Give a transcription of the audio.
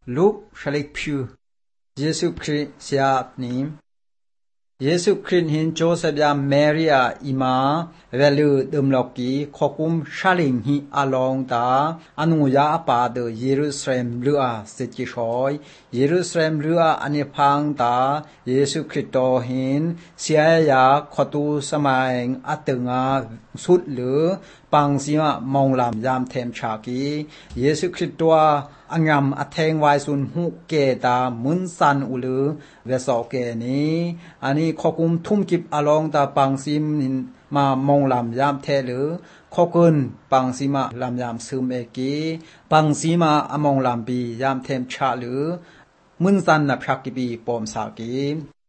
ลูกชลิกพิวเยซูคริสต์เสียนิมเยซูคริสต์หินโจเซฟยาเมรียอิมาเวลูดมลอกีขอคุมชาลิงหิอาลองตาอนุญาปาเดเยรูซาเล็มเรือสิจิชอยเยรูซาเล็มเรืออันพังตาเยซูคริสต์โตหินเสียยาขอตูสมัยอัตงาสุดหรือปังสิมามองลำยามเทมชากีเยซูคริสต์ตัวอังยำอัทเทงไวสุนหุเกตามุนสันอุลือเวสโอเกนี้อันนี้ขอคุมทุ่มกิบอลองตาปังซิมมามองลำยามเทหรือขอกุนปังซิมาลำยามซึมเอกีปังซิมาอมองลำปียามเทมชาหรือมุนสันนับชักกิปีปอมสากี